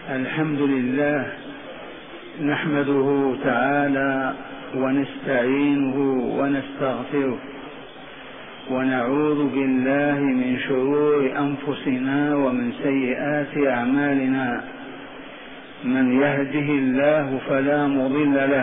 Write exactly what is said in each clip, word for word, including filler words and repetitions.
الحمد لله نحمده تعالى ونستعينه ونستغفره ونعوذ بالله من شرور أنفسنا ومن سيئات أعمالنا. من يهده الله فلا مضل له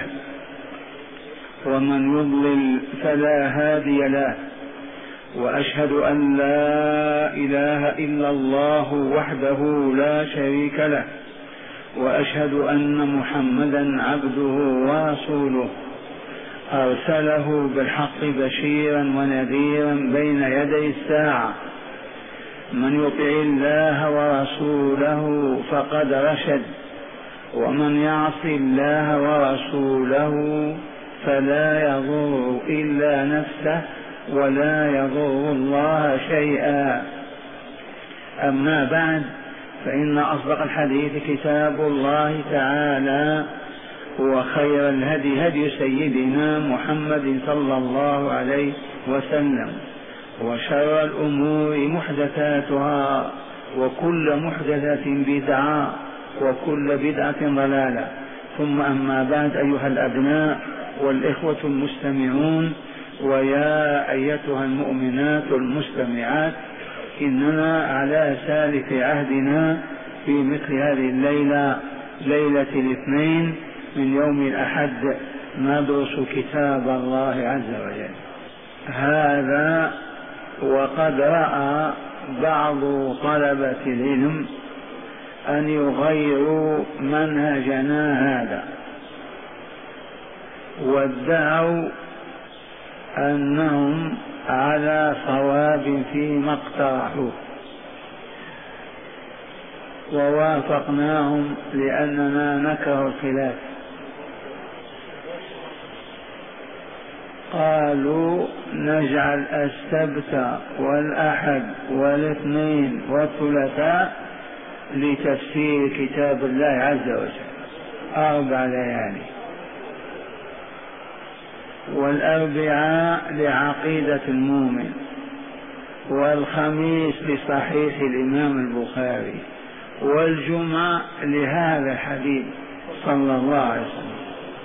ومن يضلل فلا هادي له، وأشهد أن لا إله إلا الله وحده لا شريك له، وأشهد أن محمدا عبده ورسوله أرسله بالحق بشيرا ونذيرا بين يدي الساعة. من يطع الله ورسوله فقد رشد، ومن يعص الله ورسوله فلا يضر إلا نفسه ولا يضر الله شيئا. أما بعد، فإن أصدق الحديث كتاب الله تعالى، وخير الهدي هدي سيدنا محمد صلى الله عليه وسلم، وشر الأمور محدثاتها، وكل محدثة بدعة، وكل بدعة ضلالة. ثم أما بعد، أيها الأبناء والإخوة المستمعون، ويا أيتها المؤمنات المستمعات، إننا على سالف عهدنا في مثل هذه الليلة، ليلة الاثنين من يوم الأحد، ندرس كتاب الله عز وجل. هذا وقد رأى بعض طلبة العلم أن يغيروا منهجنا هذا، وادعوا أنهم على صواب فيما اقترحوه، ووافقناهم لأننا نكره الخلاف. قالوا نجعل السبت والأحد والاثنين والثلاثاء لتفسير كتاب الله عز وجل، أربع ليالي، والأربعاء لعقيدة المؤمن، والخميس لصحيح الإمام البخاري، والجمعة لهذا الحديث صلى الله عليه وسلم.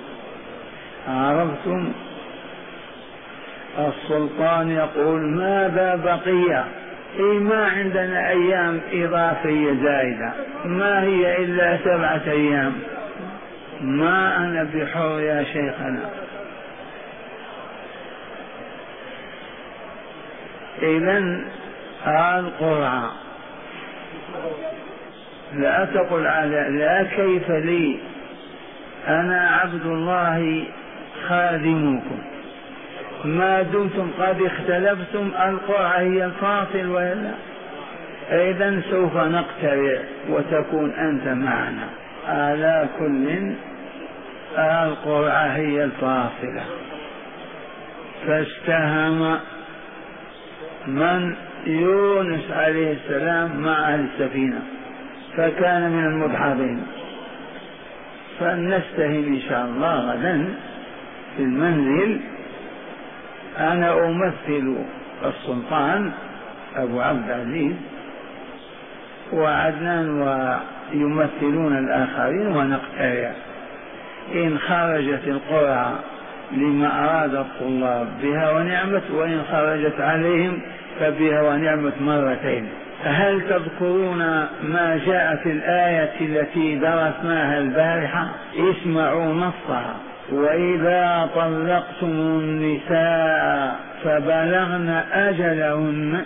عرفتم؟ السلطان يقول ماذا بقي؟ إيه، ما عندنا أيام إضافية زائدة، ما هي إلا سبعة أيام. ما أنا بحر يا شيخنا. إذن القرعة لا تقل على لا كيف لي، أنا عبد الله خادمكم، ما دمتم قد اختلفتم القرعة هي الفاصل ولا. إذن سوف نقترع وتكون أنت معنا. على كل القرعة هي الفاصلة. فاستهم من يونس عليه السلام مع أهل السفينة فكان من المدحضين. فلنستهم إن شاء الله غدا في المنزل. أنا أمثل السلطان أبو عبد العزيز، وعدنان ويمثلون الآخرين، ونقترع. إن خرجت القرعة لما أراد الطلاب بها ونعمت، وإن خرجت عليهم فبها ونعمت مرتين. هل تذكرون ما جاء في الآية التي درسناها البارحة؟ اسمعوا نصها: وإذا طلقتم النساء فبلغن أجلهن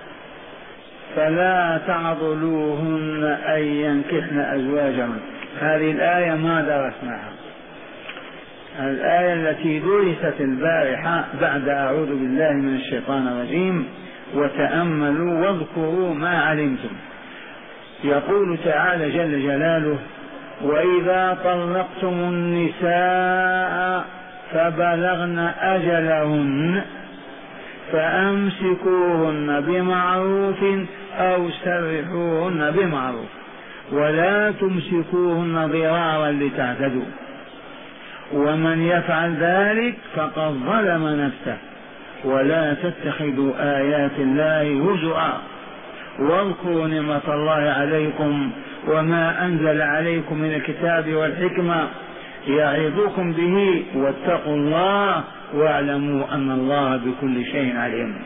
فلا تعضلوهن أن ينكحن أزواجهن. هذه الآية ما درسناها. الآية التي درست البارحة بعد أعوذ بالله من الشيطان الرجيم: وتأملوا واذكروا ما علمتم. يقول تعالى جل جلاله: وإذا طلقتم النساء فبلغن أجلهن فأمسكوهن بمعروف أو سرحوهن بمعروف، ولا تمسكوهن ضرارا لتعتدوا، ومن يفعل ذلك فقد ظلم نفسه، ولا تتخذوا آيات الله هزؤا، واذكروا نعمة الله عليكم وما أنزل عليكم من الكتاب والحكمة يعظكم به واتقوا الله واعلموا أن الله بكل شيء عليم.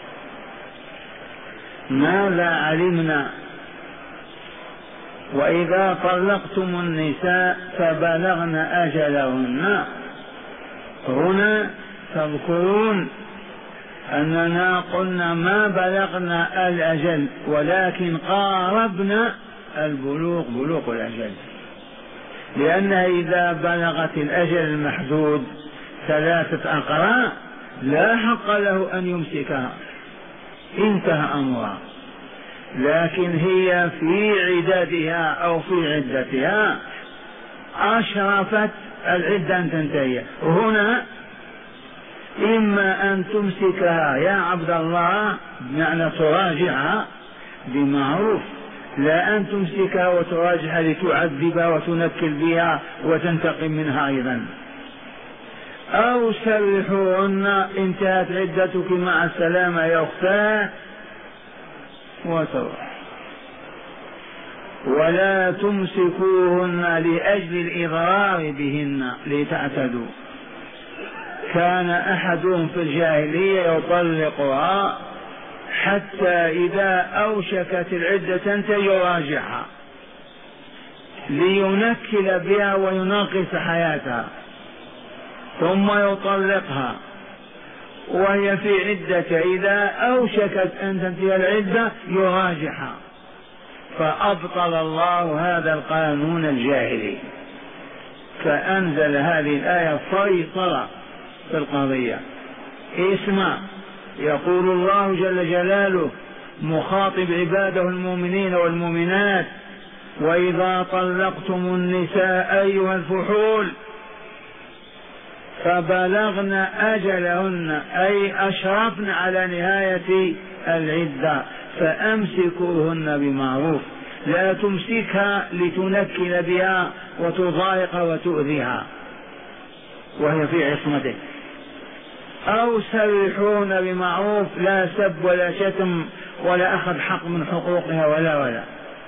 ماذا علمنا؟ وإذا طلقتم النساء فبلغن أجلهن. هنا تذكرون أننا قلنا ما بلغنا الأجل ولكن قاربنا البلوغ بلوغ الأجل، لأنها إذا بلغت الأجل المحدود ثلاثة أقراء لا حق له أن يمسكها، انتهى أمرها. لكن هي في عدتها أو في عدتها أشرفت العدة أن تنتهي. هنا إما أن تمسكها يا عبد الله بمعنى تراجعها بمعروف، لا أن تمسكها وتراجعها لتعذبها وتنكل بها وتنتقم منها أيضا، أو سرحوهن انتهت عدتك مع السلامة يا أختاه وتروح. ولا تمسكوهن لأجل الإضرار بهن لتعتدوا. كان أحدهم في الجاهلية يطلقها حتى إذا أوشكت العدة تنتهي يراجعها لينكل بها ويناقص حياتها، ثم يطلقها وهي في عدة، إذا أوشكت أن تنتهي العدة يراجعها. فأبطل الله هذا القانون الجاهلي فأنزل هذه الآية فيصل في القضية. اسمع، يقول الله جل جلاله مخاطب عباده المؤمنين والمؤمنات: وإذا طلقتم النساء أيها الفحول فبلغن أجلهن أي أشرفن على نهاية العدة فأمسكوهن بمعروف، لا تمسكها لتنكل بها وتضايق وتؤذيها وهي في عصمتك، أو سرحون بمعروف، لا سب ولا شتم ولا أخذ حق من حقوقها ولا ولا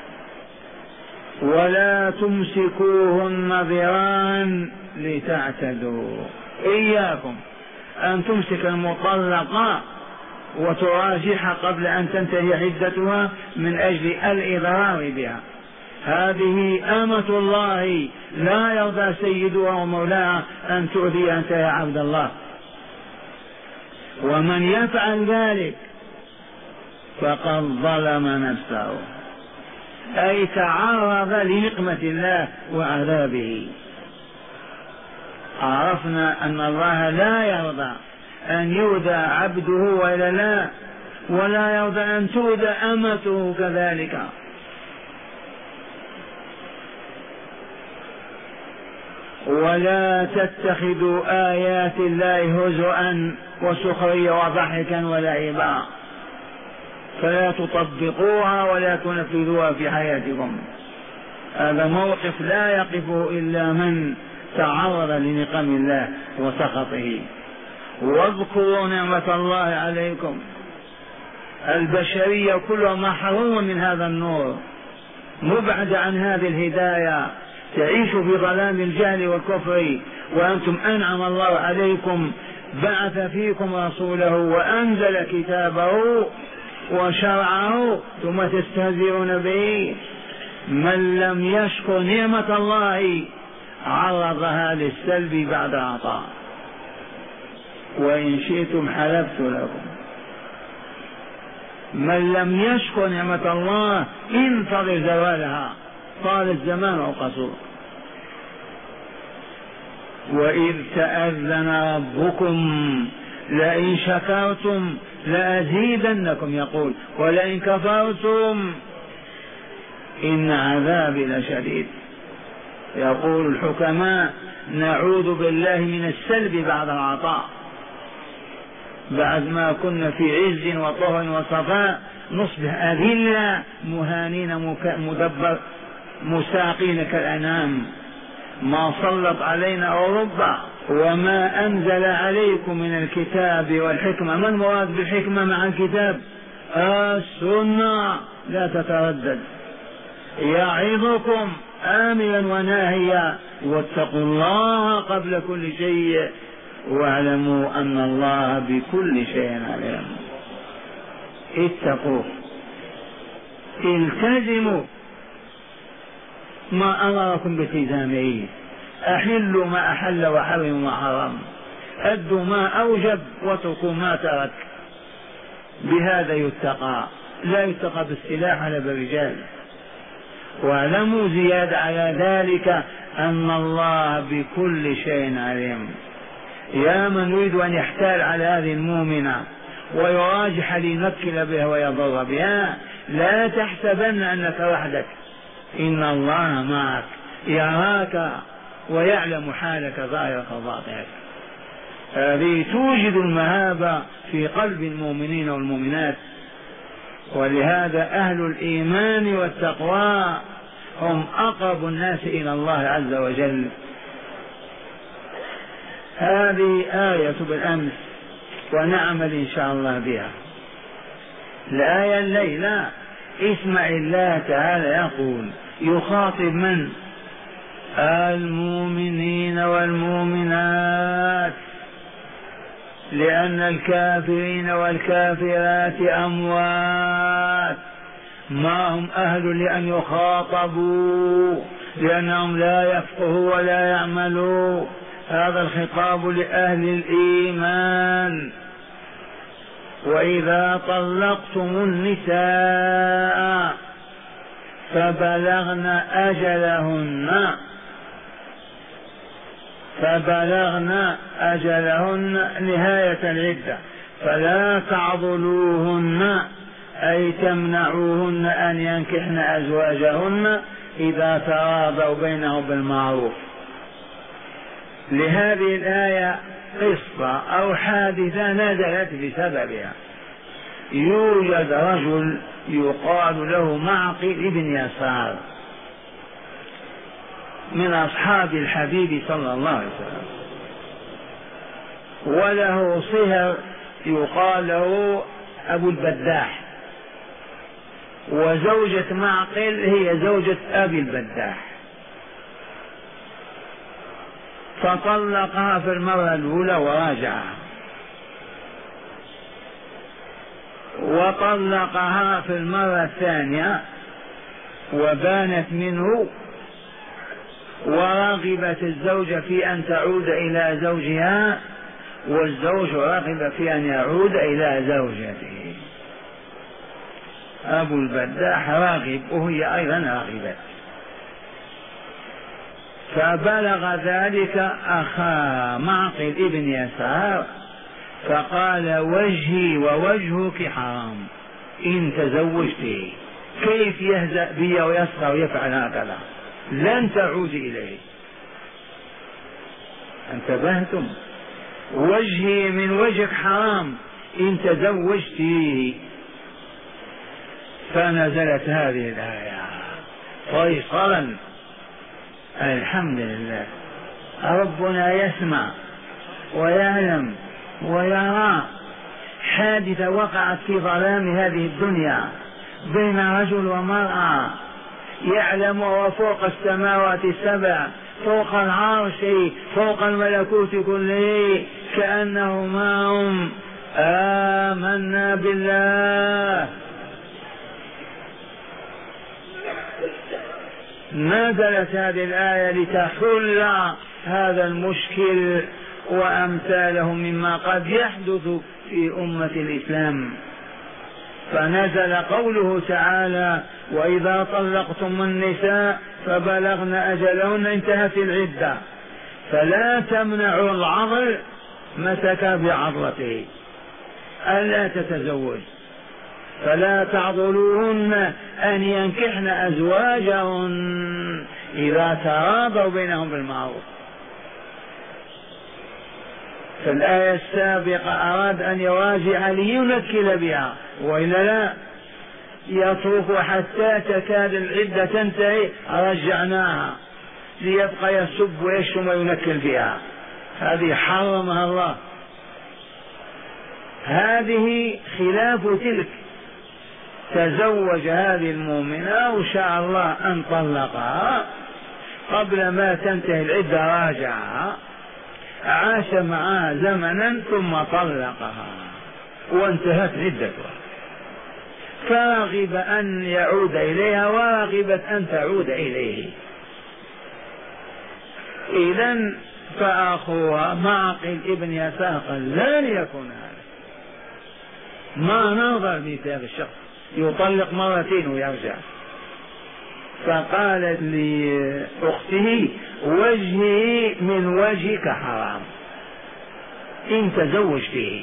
ولا تمسكوهن ضرارا لتعتدوا. إياكم أن تمسك المطلقة وتراجعها قبل أن تنتهي عدتها من أجل الإضرار بها. هذه أمة الله لا يرضى سيدها ومولاها أن تؤذي أنت يا عبد الله، ومن يفعل ذلك فقد ظلم نفسه أي تعرض لنقمة الله وعذابه. عرفنا أن الله لا يرضى أن يؤذى عبده ولا لا، ولا يرضى أن تؤذى أمته كذلك. ولا تتخذوا آيات الله هزءا وسخريا وضحكا ولعبا، فلا تطبقوها ولا تنفذوها في حياتكم. هذا موقف لا يقفه إلا من تعرض لنقم الله وسخطه. واذكروا نعمة الله عليكم. البشرية كلها محرومة من هذا النور، مبعد عن هذه الهداية، تعيش في ظلام الجهل والكفر، وأنتم أنعم الله عليكم، بعث فيكم رسوله وأنزل كتابه وشرعه ثم تستهزئون به. من لم يشكر نعمة الله عرضها للسلب بعد عطاء. وإن شئتم حلفت لكم. من لم يشكر نعمة الله انتظر زوالها، طال الزمان أو قصور. وإذ تأذن ربكم لئن شكرتم لأزيدنكم، يقول ولئن كفرتم إن عذابي لشديد. يقول الحكماء نعوذ بالله من السلب بعد العطاء. بعد ما كنا في عز وطهر وصفاء نصبح أذلة مهانين مدبر مساقين كالأنام. ما سلط علينا أوروبا. وما أنزل عليكم من الكتاب والحكمة. ما المراد بالحكمة مع الكتاب؟ السنة لا تتردد. يعظكم آمرا وناهيا واتقوا الله قبل كل شيء واعلموا أن الله بكل شيء عليم. اتقوا التزموا ما أمركم بالتزامه، أحلوا ما أحل وحرموا ما حرم، أدوا ما أوجب واتركوا ما ترك. بهذا يتقى، لا يتقى بالسلاح ولا بالرجال. واعلموا زيادة على ذلك أن الله بكل شيء عليم. يا من يريد أن يحتال على هذه المؤمنة ويراجح لينكل بها ويضر بها، لا تحسبن أنك وحدك، إن الله معك يراك ويعلم حالك ظاهرك وباطنك. هذه توجد المهابة في قلب المؤمنين والمؤمنات. ولهذا أهل الإيمان والتقوى هم أقرب الناس إلى الله عز وجل. هذه آية بالأمس ونعمل إن شاء الله بها. الآية الليلة اسمع الله تعالى يقول يخاطب من؟ المؤمنين والمؤمنات، لأن الكافرين والكافرات أموات ما هم أهل لأن يخاطبوا، لأنهم لا يفقهوا ولا يعملوا. هذا الخطاب لأهل الإيمان. وإذا طلقتم النساء فبلغن أجلهن فبلغن أجلهن نهاية العدة فلا تعضلوهن أي تمنعوهن أن ينكحن أزواجهن إذا تراضوا بينهم بالمعروف. لهذه الآية قصة أو حادثة نزلت بسببها. يوجد رجل يقال له معقل بن يسار من أصحاب الحبيب صلى الله عليه وسلم، وله صهر يقال له أبو البداح، وزوجة معقل هي زوجة أبي البداح، فطلقها في المرة الأولى وراجعها، وطلقها في المرة الثانية وبانت منه، ورغبت الزوجة في أن تعود إلى زوجها، والزوج رغب في أن يعود إلى زوجته. أبو البداح راغب وهي أيضا راغبت، فبلغ ذلك أخا معقل ابن يسار فقال وجهي ووجهك حرام إن تزوجته، كيف يهزأ بي ويسخر ويفعل هكذا؟ لن تعود إليه. انتبهتم؟ وجهي من وجهك حرام إن تزوجته. فنزلت هذه الآية فيصلا. الحمد لله ربنا يسمع ويعلم ويرى. حادثة وقعت في ظلام هذه الدنيا بين رجل ومرأة، يعلم وفوق السماوات السبع، فوق العرش، فوق الملكوت كله، كأنه معهم آمنا بالله. نزلت هذه الآية لتحل هذا المشكل وأمثاله مما قد يحدث في أمة الإسلام. فنزل قوله تعالى وإذا طلقتم النساء فبلغن أجلهن انتهت العدة فلا تمنعوا العضل، مسك بعضلته ألا تتزوج، فلا تعضلوهن أن ينكحن أزواجهن إذا تراضوا بينهم بالمعروف. في الآية السابقة أراد أن يراجع لينكل بها، وإلا لا يترك حتى تكاد العدة تنتهي رجعناها، ليبقى يسب ويشتم وينكل بها. هذه حرمها الله، هذه خلاف تلك. تزوج هذه المؤمنة وشاء الله أن طلقها قبل ما تنتهي العدة راجعها، عاش معها زمنا ثم طلقها وانتهت عدتها، فرغب أن يعود إليها ورغبت أن تعود إليه. إذن فأخوها معقل ابن يسار قال لا ليكن هذا، ما نظر لهذا الشخص يطلق مرتين ويرجع. فقالت لأخته وجهي من وجهك حرام إن تزوج فيه،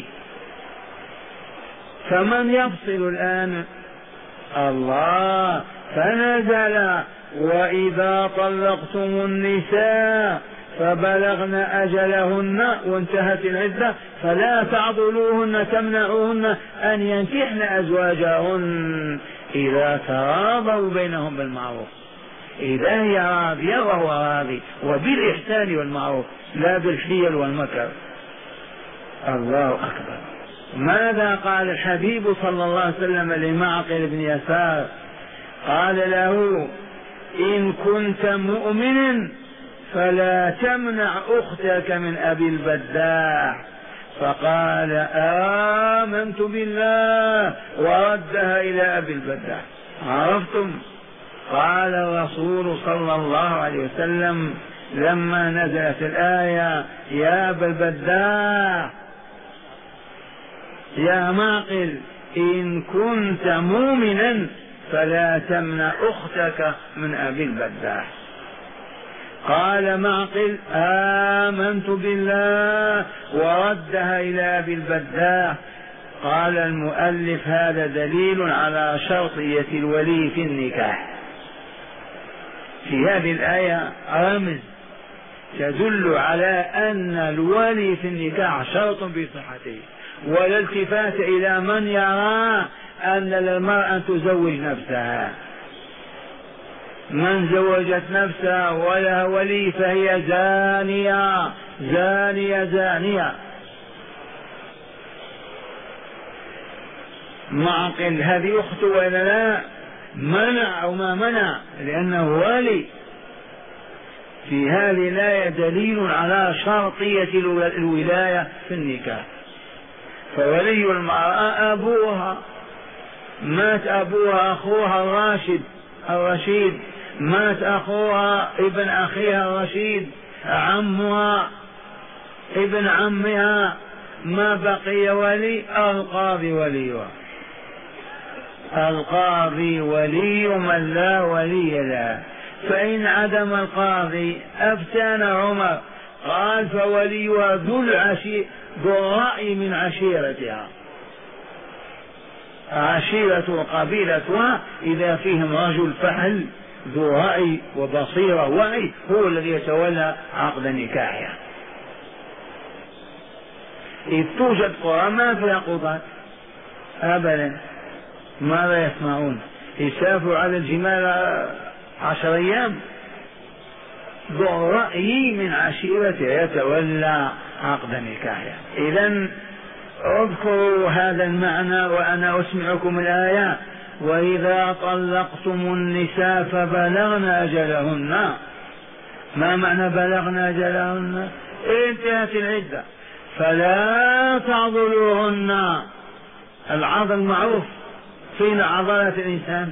فمن يفصل الآن؟ الله. فنزل وإذا طلقتم النساء فبلغن أجلهن وانتهت العدة فلا تعضلوهن تمنعوهن أن ينكحن أزواجهن إذا تراضوا بينهم بالمعروف، إذا هي راضية وهو راضي، وبالإحسان والمعروف لا بالحيل والمكر. الله أكبر. ماذا قال الحبيب صلى الله عليه وسلم لمعقل بن يسار؟ قال له إن كنت مؤمنا فلا تمنع أختك من أبي البداح. فقال آمنت بالله وردها إلى أبي البداح. عرفتم؟ قال الرسول صلى الله عليه وسلم لما نزلت الآية يا أبا البداح يا معقل إن كنت مؤمنا فلا تمنع أختك من أبي البداح. قال معقل آمنت بالله وردها إلى أبي البداح. قال المؤلف هذا دليل على شرطية الولي في النكاح. في هذه الآية رمز تدل على أن الولي في النكاح شرط بصحته، ولا التفات إلى من يرى أن للمرأة أن تزوج نفسها. من زوجت نفسها ولا ولي فهي زانية زانية زانية. معقل هذه أخته ولا لا؟ منع أو ما منع لأنه ولي. في هذه الآية دليل على شرطية الولاية في النكاح. فولي المرأة أبوها، مات أبوها أخوها الراشد الرشيد، مات أخوها ابن أخيها الرشيد، عمها ابن عمها، ما بقي ولي. القاضي وليها، القاضي ولي من لا ولي له. فإن عدم القاضي أفتانا عمر قال فوليها ذو العشير ذو الرأي من عشيرتها، عشيرة قبيلتها إذا فيهم رجل فحل ذو رأي وبصيرة وعي هو الذي يتولى عقد نكاحها. إذ توجد قرى ما فيها قضاة أبدا، ماذا يسمعون؟ يسافروا على الجمال عشر أيام. ذو رأي من عشيرته يتولى عقد نكاحها. إذن اذكروا هذا المعنى وأنا أسمعكم الآية. وإذا طلقتم النساء فبلغن أجلهن. ما معنى بلغن أجلهن؟ انتهت العدة. فلا تعضلوهن. العضل معروف، فين عضلات الإنسان؟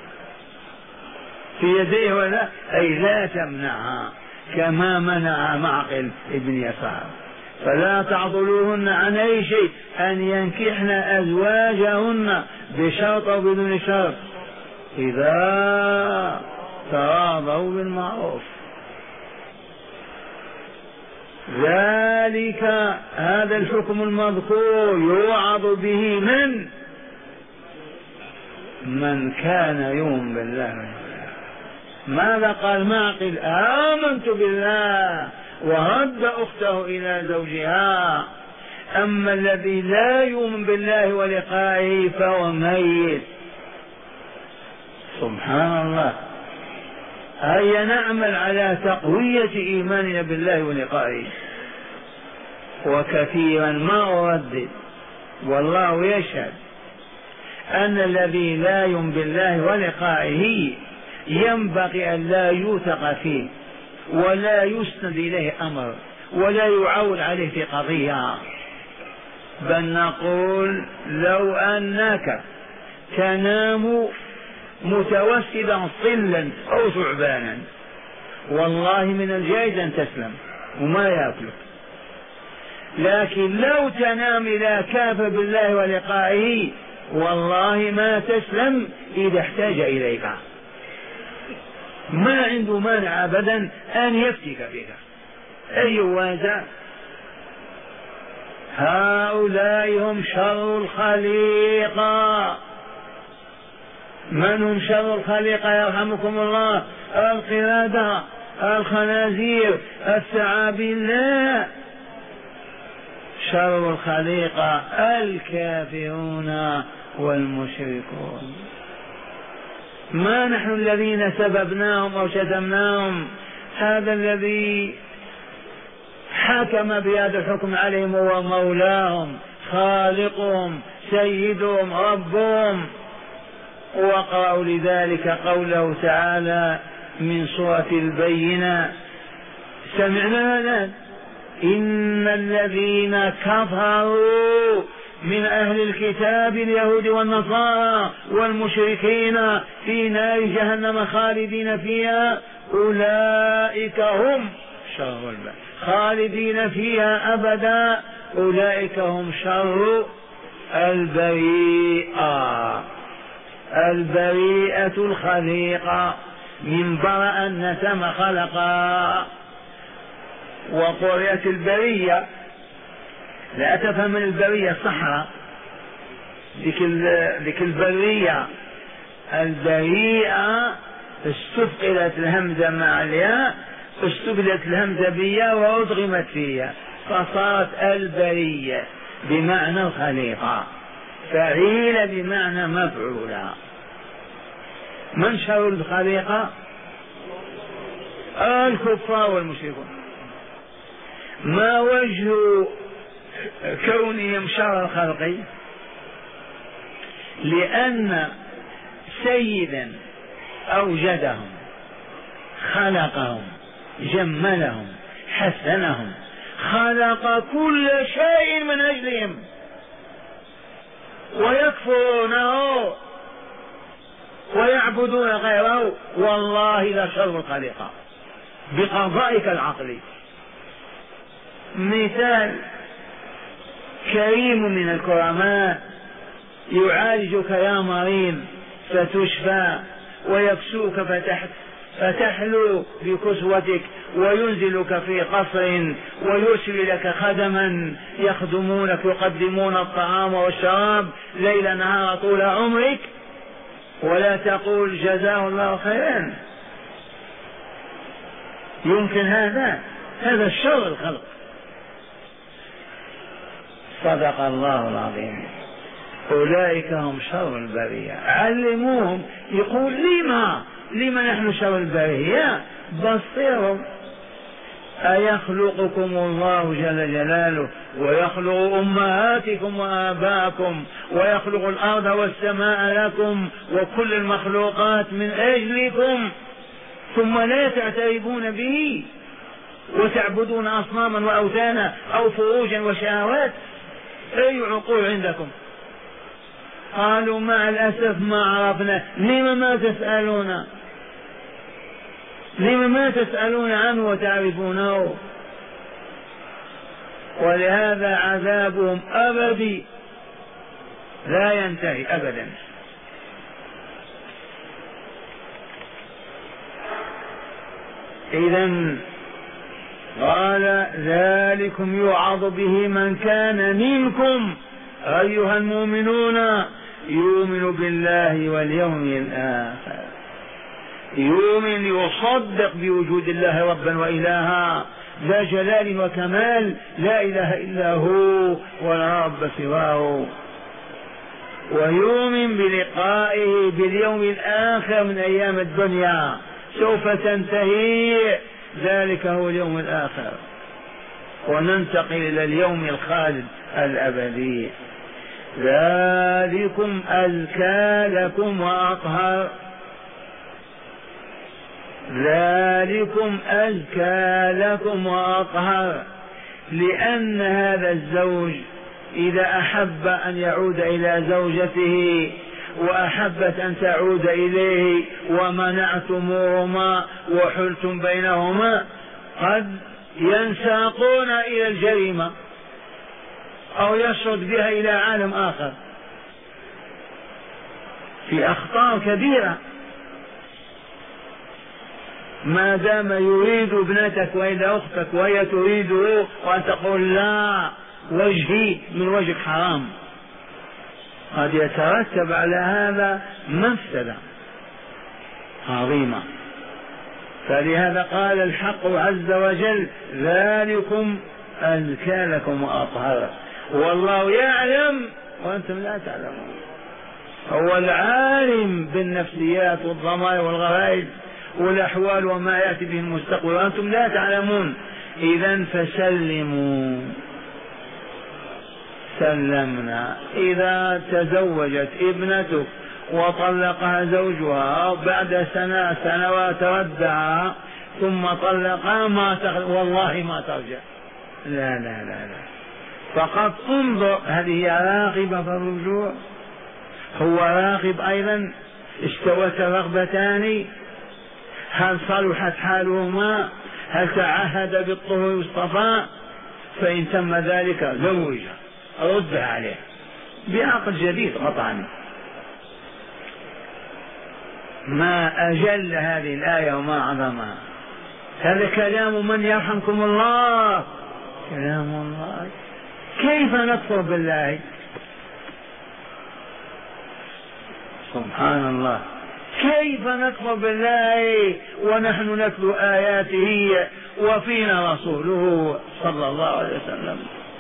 في يديه ولا؟ أي لا تمنعها كما منع معقل ابن يسار. فلا تعضلوهن عن أي شيء أن ينكحن أزواجهن بشرط أو بدون شرط إذا تراضوا بالمعروف. ذلك هذا الحكم المذكور يوعظ به من من كان يؤمن بالله. ماذا قال معقل؟ آمنت بالله ورد أخته إلى زوجها. أما الذي لا يؤمن بالله ولقائه فهو ميت. سبحان الله. هيا نعمل على تقوية إيماننا بالله ولقائه. وكثيرا ما أردد والله يشهد أن الذي لا يؤمن بالله ولقائه ينبغي أن لا يوثق فيه ولا يسند إليه أمر ولا يعول عليه في قضية، بل نقول لو أنك تنام متوسدا صلا أو ثعبانا والله من الجائز أن تسلم وما يأكلك، لكن لو تنام إذا كافر بالله ولقائه والله ما تسلم إذا احتاج إليك، ما عنده مانع أبدا أن يفتك بك. أي وازع هؤلاء هم شر الخليقة. من هم شر الخليقة يرحمكم الله؟ القردة، الخنازير، الثعابين؟ لا، شر الخليقة الكافرون والمشركون. ما نحن الذين سببناهم أو شتمناهم، هذا الذي حكم بهذا الحكم عليهم هو مولاهم خالقهم سيدهم ربهم. وقرأوا لذلك قوله تعالى من سورة البينة، سمعنا الآن إن الذين كفروا من أهل الكتاب اليهود والنصارى والمشركين في نار جهنم خالدين فيها أولئك هم شر البرية، خالدين فيها أبدا، أولئك هم شر البريئة. البريئة الخليقة من برأ النسم خلقا. وقرية البرية لا تفهم من البرية الصحراء، ذيك البرية. البريئة استثقلت الهمزة مع الياء، استبدلت الهمزة بياء وأدغمت فيها فصارت البرية بمعنى الخليقة، فعيل بمعنى مفعولة. من شر الخليقة؟ الكفار والمشركون. ما وجه كونهم شر الخلق؟ لأن سيدا أوجدهم خلقهم جملهم حسنهم، خلق كل شيء من أجلهم ويكفرونه ويعبدون غيره، والله لشر الخليقة بقضائك العقلي. مثال كريم من الكرماء يعالجك يا مريض فتشفى ويكسوك فتحت فتحلو بكسوتك وينزلك في قصر ويرسل لك خدما يخدمونك يقدمون الطعام والشراب ليل نهار طول عمرك، ولا تقول جزاه الله خيرا. يمكن هذا؟ هذا الشر الخلق. صدق الله العظيم. أولئك هم شر البرية. علموهم. يقول لما لما نحن شر البرية؟ بصيرهم. أيخلقكم الله جل جلاله ويخلق أمهاتكم وآباءكم ويخلق الأرض والسماء لكم وكل المخلوقات من أجلكم، ثم لا تعترفون به وتعبدون أصناما وأوثانا أو فروجا وشهوات؟ أي عقول عندكم؟ قالوا مع الأسف ما عرفنا. لما ما تسألون؟ لما ما تسألون عنه وتعرفونه؟ ولهذا عذابهم أبدي لا ينتهي أبدا. إذن قال ذلكم يوعظ به من كان منكم أيها المؤمنون يؤمن بالله واليوم الآخر، يؤمن يصدق بوجود الله ربا وإلها ذا جلال وكمال لا إله إلا هو ولا رب سواه، ويؤمن بلقائه باليوم الآخر من أيام الدنيا سوف تنتهي، ذلك هو اليوم الآخر، وننتقل إلى اليوم الخالد الأبدي. ذلكم أزكى لكم وأطهر، ذلكم أزكى لكم وأطهر، لأن هذا الزوج إذا أحب أن يعود إلى زوجته وأحبت أن تعود إليه ومنعتموهما وحلتم بينهما قد ينساقون إلى الجريمة أو يشرد بها إلى عالم آخر في أخطار كبيرة. ما دام يريد ابنتك وإذا أختك وهي تريده وأن تقول لا وجهي من وجهك حرام، قد يترتب على هذا مفسدة عظيمة. فلهذا قال الحق عز وجل ذلكم أزكى لكم وأطهر، والله يعلم وأنتم لا تعلمون. هو العالم بالنفسيات والضمائر والغرائز والأحوال وما يأتي به المستقبل وأنتم لا تعلمون. إذن فسلموا. سلمنا. إذا تزوجت ابنتك وطلقها زوجها بعد سنة سنوات ردها ثم طلقها ما تخ... والله ما ترجع، لا لا لا لا، فقط انظر هل هي راغبة في الرجوع؟ هو راغب أيضا؟ استوت الرغبتان؟ هل صلحت حالهما؟ هل تعهد بالطهر والصفاء؟ فإن تم ذلك زوجها، ردها عليه بعقد جديد قطعا. ما أجل هذه الآية وما عظمها. هذا كلام من يرحمكم الله، كلام الله. كيف نكفر بالله؟ سبحان الله، كيف نكفر بالله ونحن نتلو آياته وفينا رسوله صلى الله عليه وسلم.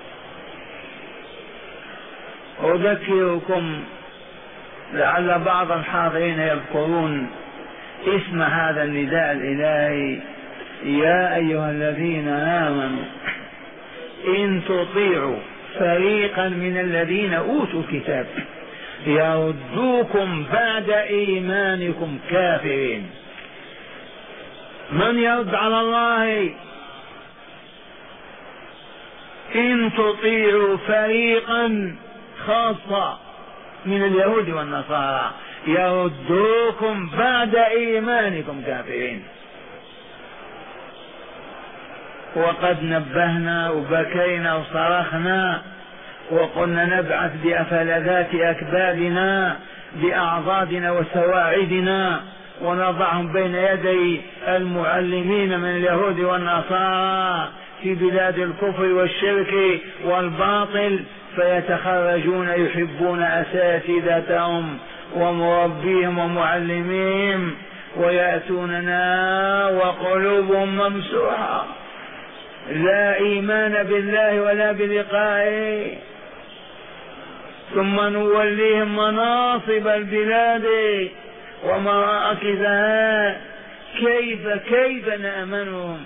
أذكركم لعل بعض الحاضرين يذكرون اسم هذا النداء الإلهي: يا أيها الذين آمنوا إن تطيعوا فريقا من الذين أوتوا الكتاب يردوكم بعد إيمانكم كافرين. من يرد على الله؟ إن تطيعوا فريقا خاصة من اليهود والنصارى يردوكم بعد إيمانكم كافرين. وقد نبهنا وبكينا وصرخنا وقلنا نبعث بأفلذات أكبادنا بأعضادنا وسواعدنا ونضعهم بين يدي المعلمين من اليهود والنصارى في بلاد الكفر والشرك والباطل، فيتخرجون يحبون أساتذتهم ومربيهم ومعلميهم ويأتوننا وقلوبهم ممسوحة، لا إيمان بالله ولا بلقائه، ثم نوليهم مناصب البلاد ومراكزها. كيف كيف نأمنهم؟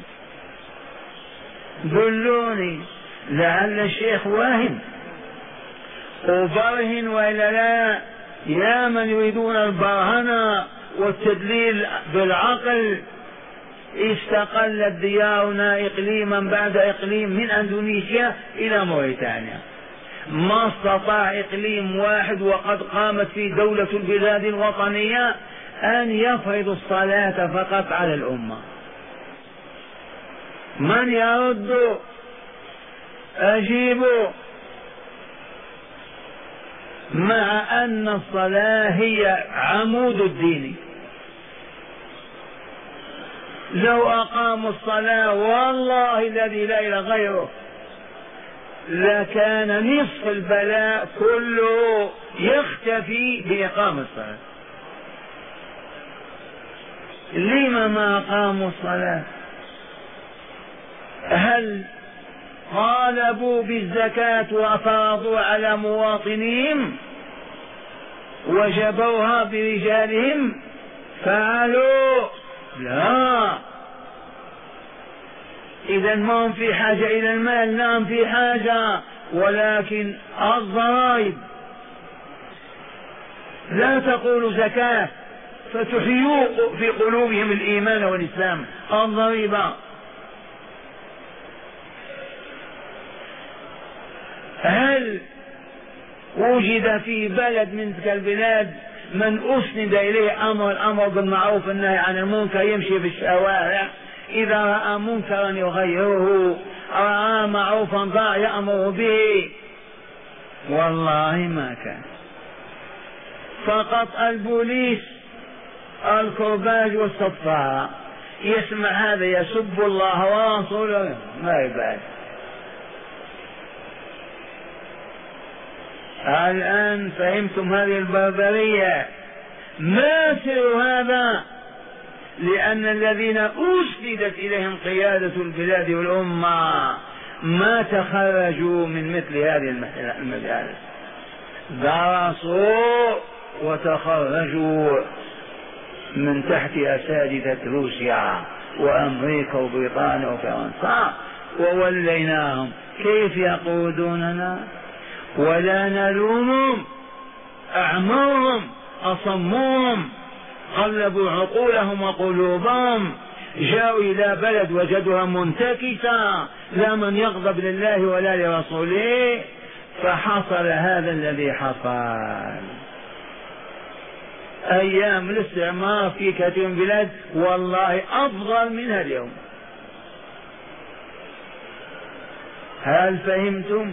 دلوني، لعل الشيخ واهم وبرهن وإلا لا. يا من يريدون البرهنة والتدليل بالعقل، استقلت ديارنا إقليما بعد إقليم من أندونيسيا إلى موريتانيا، ما استطاع إقليم واحد وقد قامت في دولة البلاد الوطنية أن يفرض الصلاة فقط على الأمة. من يرد؟ أجيبوا. مع أن الصلاة هي عمود الدين، لو أقاموا الصلاة والله الذي لا إله غيره لكان نصف البلاء كله يختفي بإقامة الصلاة. لما ما أقاموا الصلاة؟ هل طالبوا بالزكاة وفرضوا على مواطنيهم وجبوها برجالهم؟ فعلوا؟ لا. إذا ما هم في حاجة إلى المال، نعم في حاجة، ولكن الضرائب لا تقولوا زكاة فتحيوا في قلوبهم الإيمان والإسلام. الضريبة هل وجد في بلد من تلك البلاد من أسند إليه أمر الأمر بالمعروف والنهي عن المنكر يمشي في الشوارع إذا رأى منكرا يغيره، رأى معروفا ضاع يأمر به؟ والله ما كان. فقط البوليس الكرباج والصفارة يسمع هذا يسب الله ورسوله ما يبالي. الآن فهمتم هذه البربرية؟ ما سر هذا؟ لأن الذين أسندت إليهم قيادة البلاد والأمة ما تخرجوا من مثل هذه المجالس، درسوا وتخرجوا من تحت أساتذة روسيا وأمريكا وبريطانيا وفرنسا ووليناهم كيف يقودوننا. ولا نلومهم، أعمارهم أصمهم قلبوا عقولهم وقلوبهم، جاءوا إلى بلد وجدوها منتكسة، لا من يغضب لله ولا لرسوله، فحصل هذا الذي حصل. أيام الاستعمار في كثير من البلاد والله أفضل منها اليوم. هل فهمتم؟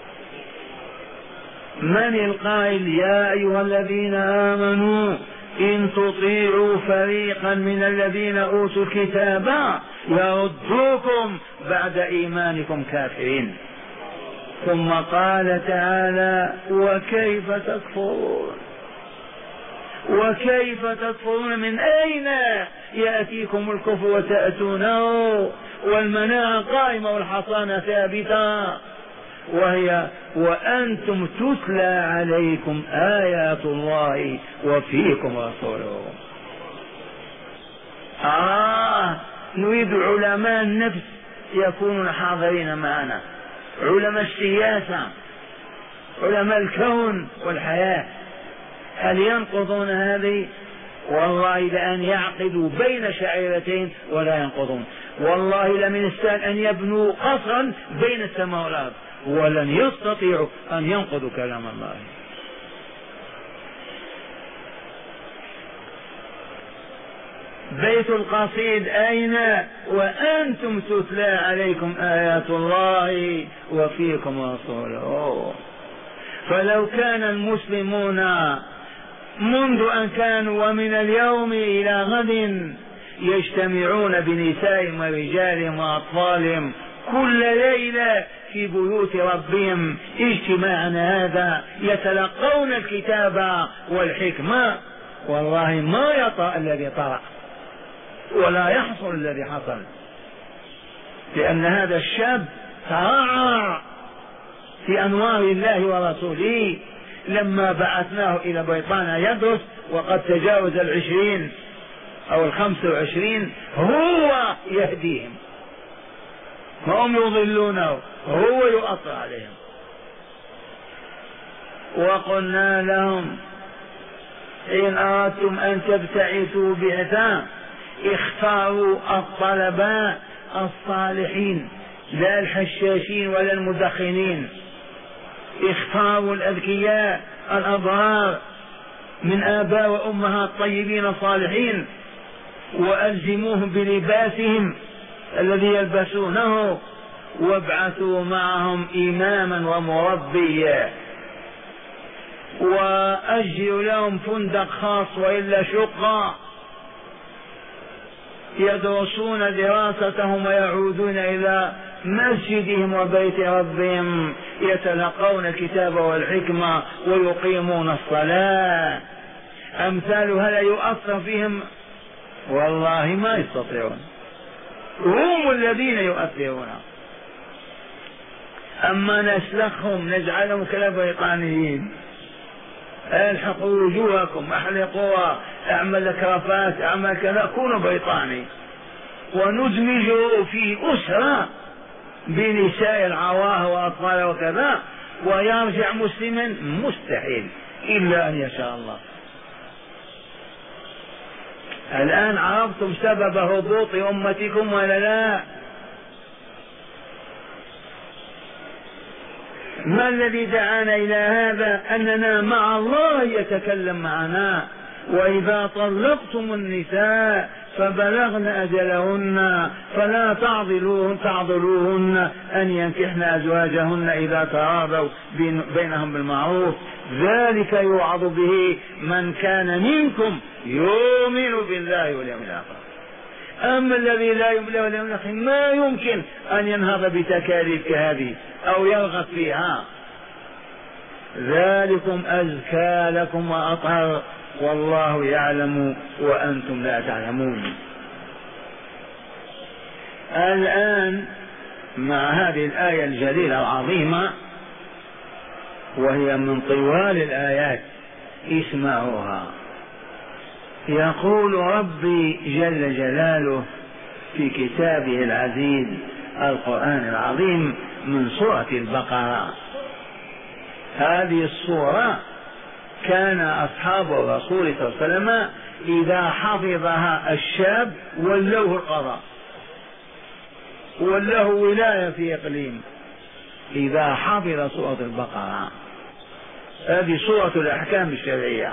من القائل يا أيها الذين آمنوا إن تطيعوا فريقا من الذين أوتوا الكتاب يردوكم بعد إيمانكم كافرين؟ ثم قال تعالى وكيف تكفرون وكيف تكفرون من أين يأتيكم الكفر وتأتونه والمناعة قائمة والحصانة ثابتة، وهي وأنتم تتلى عليكم آيات الله وفيكم رسوله. آه نريد علماء النفس يكونون حاضرين معنا، علماء السياسة، علماء الكون والحياة. هل ينقضون هذه؟ والله لأن يعقدوا بين شعيرتين ولا ينقضون. والله لمن السهل أن يبنوا قصرا بين السماء والأرض ولن يستطيعوا أن ينقضوا كلام الله. بيت القصيد أين؟ وأنتم تتلى عليكم آيات الله وفيكم رسوله. فلو كان المسلمون منذ أن كانوا ومن اليوم إلى غد يجتمعون بنسائهم ورجالهم وأطفالهم كل ليلة في بيوت ربهم اجتماعا هذا يتلقون الكتاب والحكمة، والله ما يطأ الذي طرأ ولا يحصل الذي حصل، لأن هذا الشاب تراعى في أنوار الله ورسوله. لما بعثناه إلى بريطانيا يدرس وقد تجاوز العشرين أو الخمس وعشرين هو يهديهم وهم يضلونه، هو يؤثر عليهم. وقلنا لهم إن أردتم أن تبتعثوا بعثا اختاروا الطلباء الصالحين لا الحشاشين ولا المدخنين، اختاروا الأذكياء الأبرار من آباء وأمهات طيبين الصالحين وألزموهم بلباسهم الذي يلبسونه وابعثوا معهم إماما ومربيا وأجروا لهم فندق خاص وإلا شقة يدرسون دراستهم ويعودون إلى مسجدهم وبيت ربهم يتلقون الكتاب والحكمة ويقيمون الصلاة. أمثال هذا يؤثر فيهم؟ والله ما يستطيعون، هم الذين يؤثرون. أما نسلخهم نجعلهم كالبريطانيين، الحقوا وجوهكم احلقوها اعمل كرافات اعمل كذا كونوا بريطاني، وندمجه في أسرة بنساء العواه وأطفال وكذا ويرجع مسلما؟ مستحيل إلا أن يشاء الله. الآن عرفتم سبب هبوط أمتكم ولا لا؟ ما الذي دعانا إلى هذا؟ أننا مع الله يتكلم معنا. وإذا طلقتم النساء فبلغن أجلهن فلا تعضلوهن تعضلوهن أن ينكحن أزواجهن إذا تراضوا بينهم بالمعروف، ذلك يوعظ به من كان منكم يؤمن بالله واليوم الآخر. أما الذي لا يؤمن بالله واليوم الآخر ما يمكن أن ينهض بتكاليف هذه أو يرغب فيها. ذلكم أزكى لكم وأطهر والله يعلم وأنتم لا تعلمون. الآن مع هذه الآية الجليلة العظيمة وهي من طوال الآيات اسمعوها. يقول ربي جل جلاله في كتابه العزيز القرآن العظيم من سورة البقرة. هذه السورة كان أصحاب الرسول صلى الله عليه وسلم إذا حفظها الشاب ولوه القضاء وله ولاية في إقليم إذا حفظ سورة البقرة. هذه سورة الأحكام الشرعية.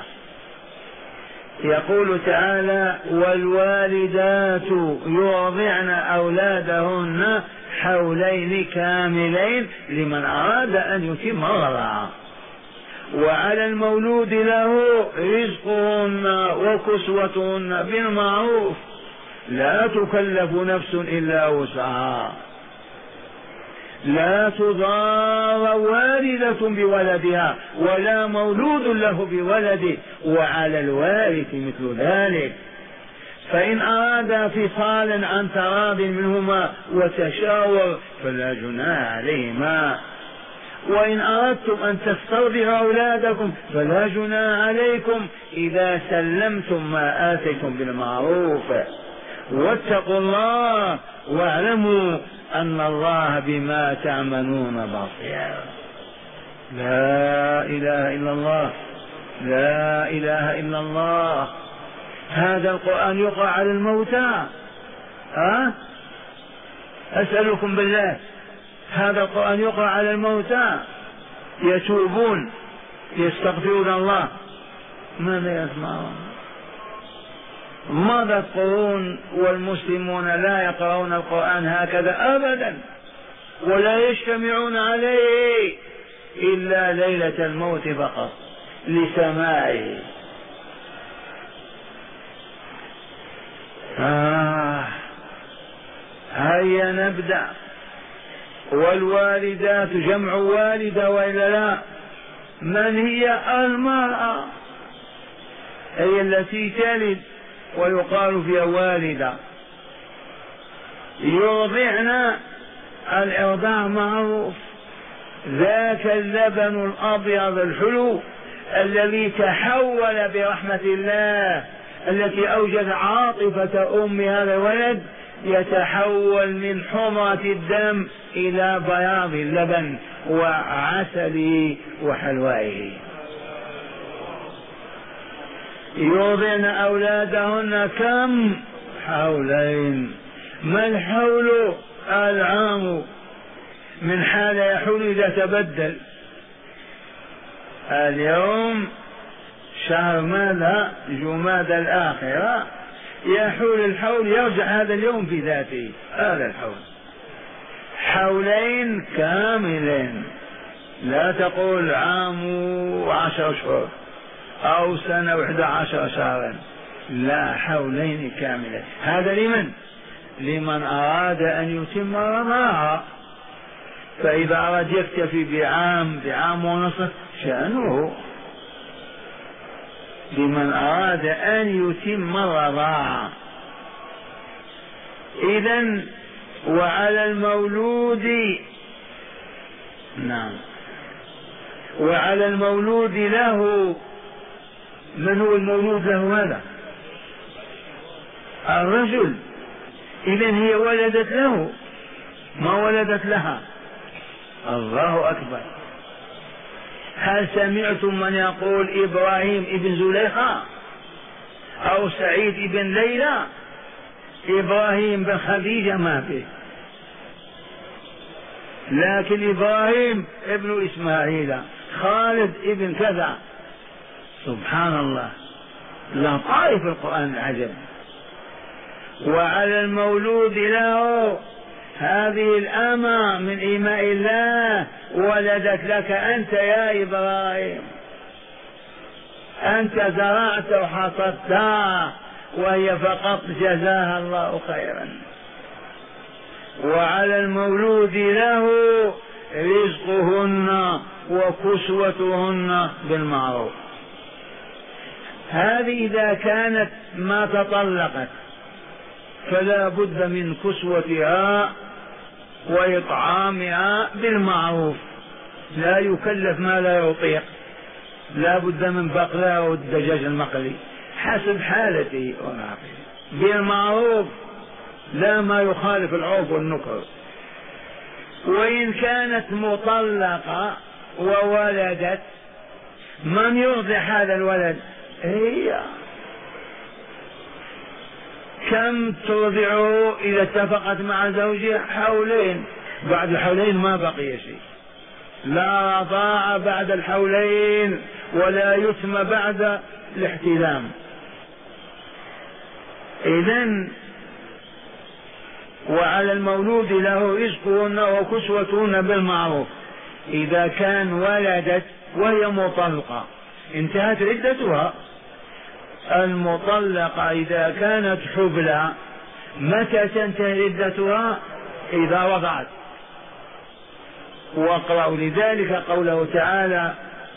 يقول تعالى: والوالدات يرضعن أولادهن حولين كاملين لمن أراد أن يتم الرضاعة، وعلى المولود له رزقهن وكسوتهن بالمعروف لا تكلف نفس إلا وسعها، لا تضار والدة بولدها ولا مولود له بولده، وعلى الوارث مثل ذلك. فإن أرادا فصالا عن تراض منهما وتشاور فلا جناح عليهما، وإن أردتم أن تسترضعوا أولادكم فلا جناح عليكم إذا سلمتم ما آتيتم بالمعروف، واتقوا الله واعلموا أن الله بما تعملون بصير. لا إله إلا الله، لا إله إلا الله. هذا القرآن يقرأ على الموتى. أه؟ أسألكم بالله، هذا القرآن يقرأ على الموتى يتوبون يستغفرون الله ماذا يسمعون؟ مضت قرون والمسلمون لا يقرؤون القرآن هكذا أبدا، ولا يجتمعون عليه إلا ليلة الموت فقط لسماعه. آه. هيا نبدأ. والوالدات جمع والدة وإلا لا؟ من هي؟ المرأة، هي التي تلد ويقال فيها والدة. يرضعن، الإرضاع معروف، ذاك اللبن الأبيض الحلو الذي تحول برحمة الله، التي أوجد عاطفة أم هذا الولد، يتحول من حمرة الدم إلى بياض اللبن وعسله وحلوائه. يرضعن أولادهن كم؟ حولين. ما الحول؟ العام، من حال يحول إذا تبدل. اليوم شهر ماذا؟ جماد الآخرة، يحول الحول يرجع هذا اليوم في ذاته، هذا الحول. حولين كاملين، لا تقول عام وعشر أشهر أو سنة وإحدى عشر شهرا، لا، حولين كاملين. هذا لمن؟ لمن أراد أن يتم الرضاعة. فإذا أراد يكتفي بعام بعام ونصف شأنه، لمن أراد أن يتم الرضاعة. إذن وعلى المولود، نعم، وعلى المولود له. من هو المولود له؟ هذا الرجل. إذن هي ولدت له، ما ولدت لها. الله أكبر. هل سمعتم من يقول إبراهيم ابن زليخة؟ أو سعيد بن ليلى، إبراهيم بن خديجة ما فيه، لكن إبراهيم ابن إسماعيل، خالد ابن كذا. سبحان الله، لطائف القرآن العجب. وعلى المولود له، هذه الأمة من إيماء الله ولدت لك أنت يا إبراهيم، أنت زرعت وحصدتها وهي فقط جزاها الله خيرا. وعلى المولود له رزقهن وكسوتهن بالمعروف. هذه إذا كانت ما تطلقت فلا بد من كسوتها وإطعامها بالمعروف، لا يكلف ما لا يطيق، لا بد من بقلاء والدجاج المقلي حسب حالته بالمعروف، لا ما يخالف العرف والنكر. وإن كانت مطلقة وولدت، من يرضع هذا الولد؟ هي. كم ترضعه إذا اتفقت مع زوجها؟ حولين، بعد الحولين ما بقي شيء، لا رضاع بعد الحولين ولا يتم بعد الاحتلام. إذن وعلى المولود له رزقهن وكسوتهن بالمعروف. إذا كان ولدت وهي مطلقة انتهت عدتها. المطلقة إذا كانت حبلى متى تنتهي عدتها؟ إذا وضعت. واقرأوا لذلك قوله تعالى: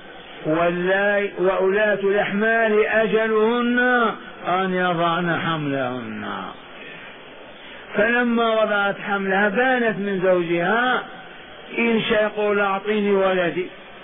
وأولاة الأحمال أجلهن أن يضعن حملهن. فلما وضعت حملها بانت من زوجها، إن شاء يقول أعطيني ولدي،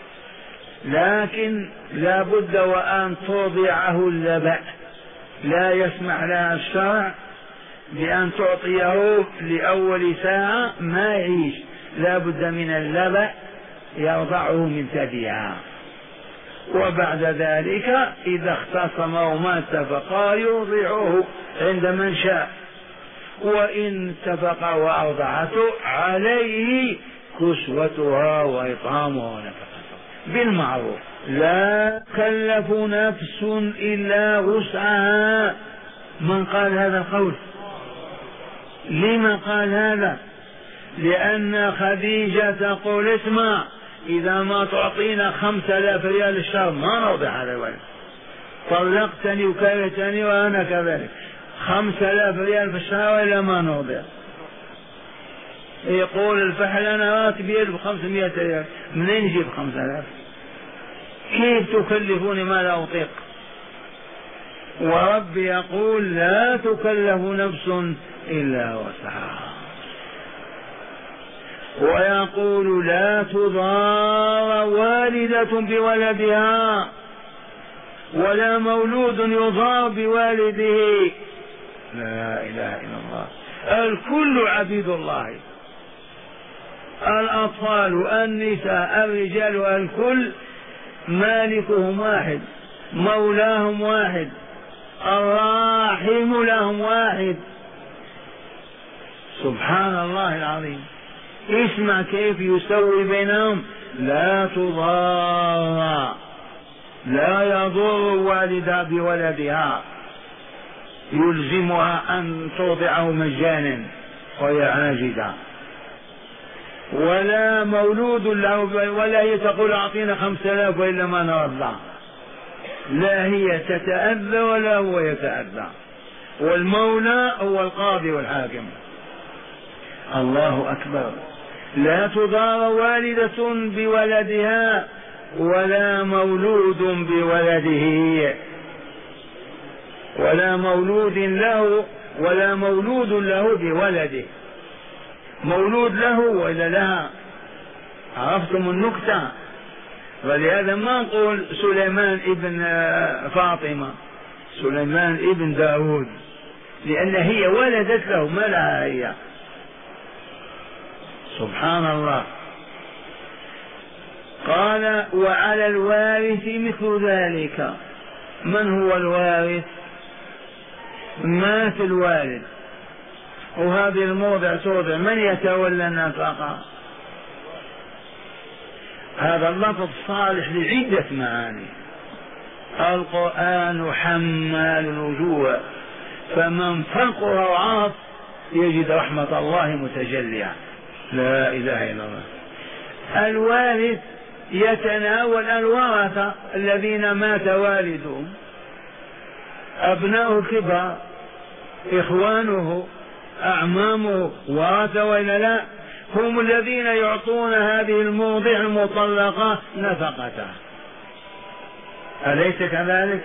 لكن لا بد وأن ترضعه اللبن، لا يسمح لها الشرع بأن تعطيه لأول ساعة ما يعيش، لا بد من اللبن يرضعه من ثديها. وبعد ذلك إذا اختصما وما اتفقا يرضعه عند من شاء، وإن اتفقا وأرضعته عليه كسوتها وإطعامها ونفقتها بالمعروف. لا تكلف نفس إلا وسعها. من قال هذا القول؟ لما قال هذا؟ لأن خديجة تقول: اسمع، إذا ما تعطينا خمسة آلاف ريال الشهر ما نرضع هذا الولد، طلقتني وكرهتني وأنا كذلك، خمسة آلاف ريال في الشهر وإلا ما نرضع. يقول الفحل: أنا راتبي ألف وخمسمائة ريال، منين نجيب خمسة آلاف؟ كيف تكلفوني ما لا أطيق؟ وربي يقول: لا تكلف نفس إلا وسعها. ويقول: لا تضار والدة بولدها ولا مولود يضار بوالده. لا إله إلا الله. الكل عبيد الله، الأطفال، النساء، الرجال، الكل مالكهم واحد، مولاهم واحد، الراحم لهم واحد. سبحان الله العظيم. اسمع كيف يسوي بينهم: لا تضار، لا يضر والدها بولدها، يلزمها أن ترضعه مجانا وهي عاجزة، ولا مولود له، ولا هي تقول أعطينا خمسة آلاف وإلا ما نرضع، لا هي تتأذى ولا هو يتأذى، والمولى هو القاضي والحاكم. الله أكبر. لا تضار والدة بولدها ولا مولود بولده، ولا مولود له ولا مولود له بولده. مولود له ولا لها؟ عرفتم النكتة؟ ولهذا ما نقول سليمان ابن فاطمة، سليمان ابن داود، لأن هي ولدت له ما لها هي. سبحان الله. قال: وعلى الوارث مثل ذلك. من هو الوارث؟ مات الوالد وهذه الموضع توضع، من يتولى النفقة؟ هذا اللفظ صالح لعدة معاني. القرآن حمال الوجوه، فمن فقه وعرف يجد رحمة الله متجلية. لا إله إلا الله. الوارث يتناول الورثة الذين مات والدهم، أبناء الكبار، إخوانه، أعمامه، ورثة وإلا لا، هم الذين يعطون هذه الموضع المطلقة نفقته، أليس كذلك؟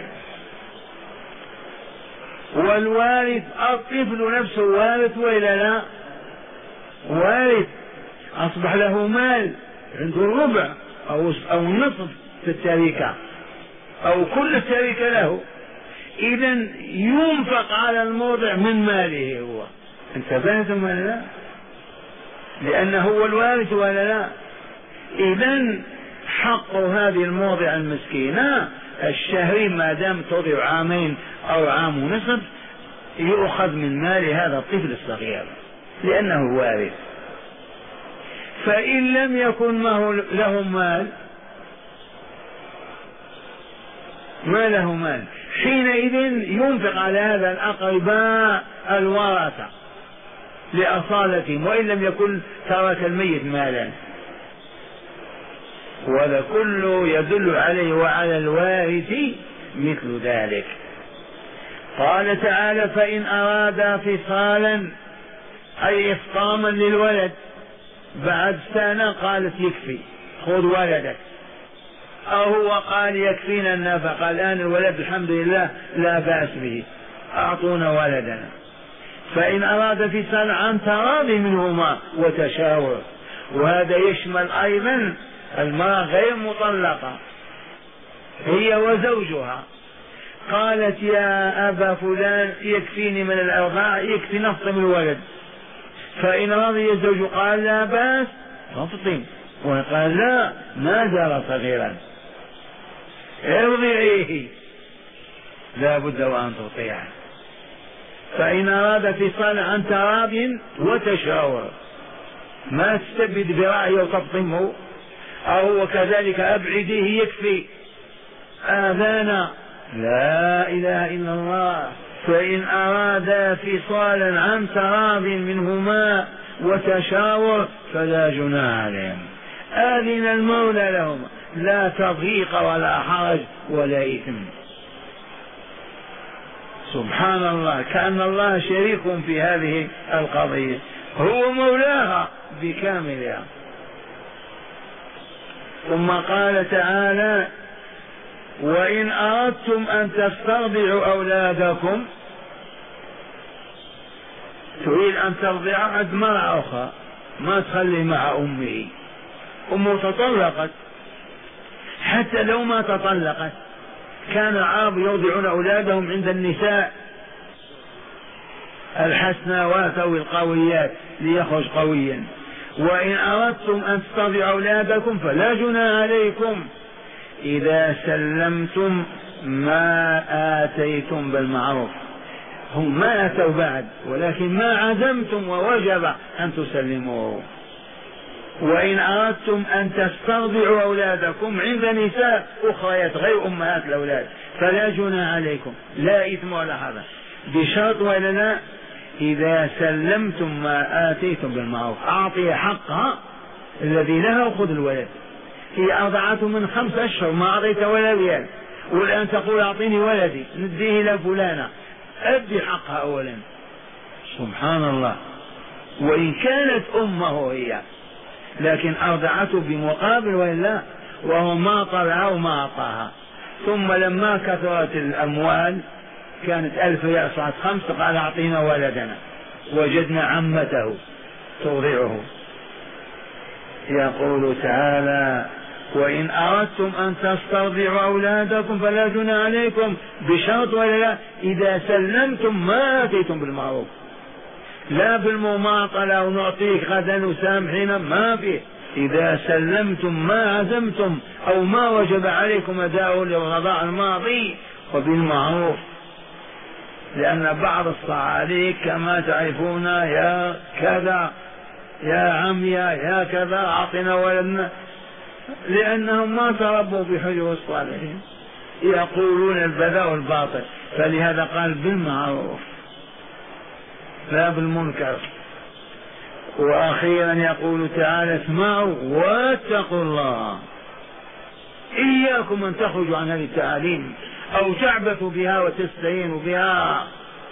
والوارث الطفل نفسه وارث وإلا لا؟ وارث، أصبح له مال، عنده الربع أو أو النصف في التركة أو كل التركة له، إذا ينفق على الموضع من ماله هو. انتبهتم ولا لا؟ لأنه هو الوارث ولا لا؟ إذا حق هذه الموضع المسكينة الشهري ما دام تضع عامين أو عام ونصف يؤخذ من مال هذا الطفل الصغير لأنه وارث. فإن لم يكن له مال، ما له مال، حينئذ ينفق على هذا الأقرباء الورثة لأصالتهم، وإن لم يكن ترك الميت مالا. وهذا كله يدل عليه وعلى الوارث مثل ذلك. قال تعالى: فإن أرادا فصالا، أي إفطاما للولد بعد سنة، قالت يكفي خذ ولدك، أو هو قال يكفينا النفقة الآن الولد الحمد لله لا بأس به، أعطونا ولدنا. فإن أراد فصالا عن تراضي منهما وتشاور، وهذا يشمل أيضا المرأة غير مطلقة هي وزوجها، قالت يا أبا فلان يكفيني من الأرضاع، يكفي نفطم الولد، فإن رضي الزوج قال لا بأس نفطم، وقال لا ما زال صغيرا ارضعيه، لا بد وأن تطيعه. فإن أراد فصال عن تراض وتشاور، ما تستبد برأيه وتفطمه، أو كذلك أبعديه يكفي آذانا، لا إله إلا الله. فإن أرادا فصالا عن تراض منهما وتشاور فلا جناح عليهم، آذن المولى لهم، لا تضييق ولا حرج ولا إثم. سبحان الله، كأن الله شريك في هذه القضية، هو مولاها بكاملها. ثم قال تعالى: وإن أردتم أن تسترضعوا أولادكم، تريد أن ترضع عند مرأة أخرى ما تخلي مع أمه، أمه تطلقت، حتى لو ما تطلقت كان العرب يرضعون أولادهم عند النساء الحسناوات أو القويات ليخرج قويا. وإن أردتم أن تسترضعوا أولادكم فلا جناح عليكم إذا سلمتم ما آتيتم بالمعروف. هم ما أتوا بعد، ولكن ما عزمتم ووجب أن تسلموه. وإن أردتم أن تسترضعوا أولادكم عند نساء أخريات غير أمهات الأولاد فلا جناح عليكم، لا إثم ولا حرج، بشرط ولا لا إذا سلمتم ما آتيتم بالمعروف. أعطي حقها الذي لها خذ الولد، هي أرضعته من خمس أشهر ما أعطيت ولا ريال، والآن تقول أعطيني ولدي نديه إلى فلانة، أدي حقها أولا. سبحان الله. وإن كانت أمه هي، لكن أرضعته بمقابل وإلا وهو ما طلعه وما أعطاها. ثم لما كثرت الأموال كانت ألف ريال صارت خمس، قال أعطينا ولدنا، وجدنا عمته ترضعه. يقول تعالى: وإن أردتم أن تسترضعوا أولادكم فلا جناح عليكم بشرط ولا لا إذا سلمتم ما آتيتم بالمعروف، لا بالمماطلة ونعطيك غدا وسامحنا، ما فيه. إذا سلمتم ما عزمتم أو ما وجب عليكم أداء للرضاع الماضي وبالمعروف. لأن بعض الصعاليك كما تعرفون يا كذا يا عميا يا كذا أعطنا ولدنا، لأنهم ما تربوا بحجر الصالحين، يقولون البذاء والباطل. فلهذا قال بالمعروف لا بالمنكر. وأخيرا يقول تعالى اسمعوا واتقوا الله. إياكم أن تخرجوا عن هذه التعاليم أو تعبثوا بها وتستهينوا بها.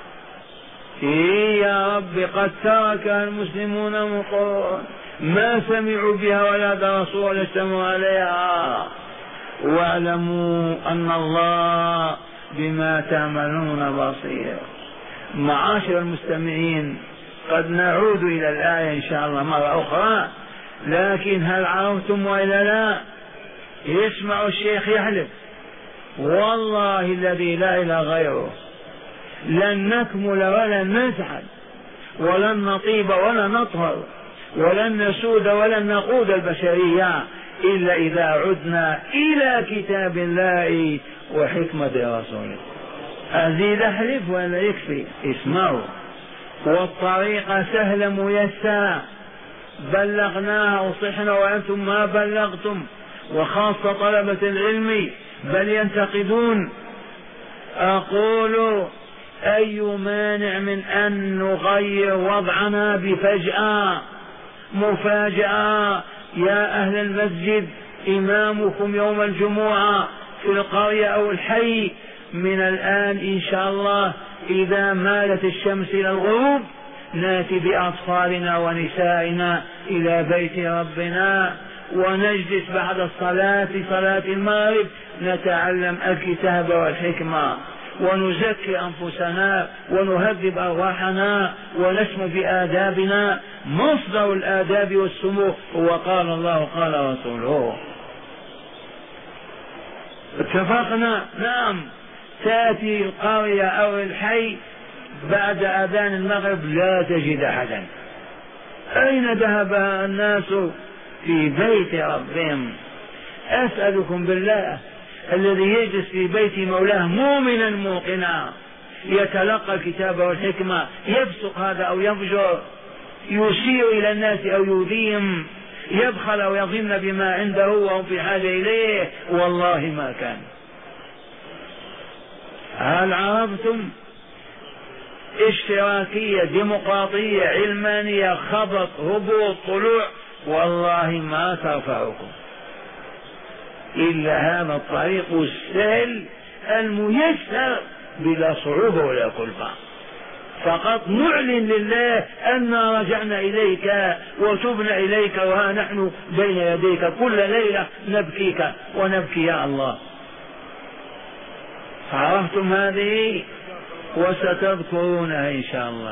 إيه يا رب قد تركها المسلمون من قرون ما سمعوا بها ولا درسوا ولا استمعوا عليها. واعلموا أن الله بما تعملون بصير. معاشر المستمعين، قد نعود إلى الآية إن شاء الله مرة أخرى، لكن هل عرفتم وإلا لا؟ يسمع الشيخ يحلف والله الذي لا إله غيره لن نكمل ولن نسعد ولن نطيب ولن نطهر ولن نسود ولن نقود البشرية إلا إذا عدنا إلى كتاب الله وحكمة رسوله. أزيد أحلف ولا يكفي؟ اسمعوا. والطريق سهل ميسر، بلغناها وصحنا وأنتم ما بلغتم، وخاصة طلبة العلم بل ينتقدون. أقول أي مانع من أن نغير وضعنا بفجأة مفاجأة؟ يا أهل المسجد، إمامكم يوم الجمعة في القرية أو الحي من الآن إن شاء الله إذا مالت الشمس إلى الغروب ناتي بأطفالنا ونسائنا إلى بيت ربنا ونجلس بعد الصلاة صلاة المغرب نتعلم الكتاب والحكمة ونزكي أنفسنا ونهذب أرواحنا ونسمو بآدابنا. مصدر الآداب والسمو هو قال الله قال رسوله. اتفقنا؟ نعم. تأتي القرية أو الحي بعد أذان المغرب لا تجد أحدا. أين ذهب الناس؟ في بيت ربهم. أسألكم بالله الذي يجلس في بيت مولاه مؤمنا موقنا يتلقى الكتاب والحكمة يبصق هذا أو يفجر، يشير إلى الناس أو يؤذيهم، يبخل أو يظن بما عنده وهم في حاجة إليه، والله ما كان. هل عرفتم؟ اشتراكية، ديمقراطية، علمانية، خبط، هبوط، طلوع، والله ما ترفعكم إلا هذا الطريق السهل الميسر بلا صعوبة ولا كلفة. فقط نعلن لله أن رجعنا إليك وتبنا إليك وها نحن بين يديك كل ليلة نبكيك ونبكي يا الله. عرفتم هذه؟ وستذكرونها إن شاء الله.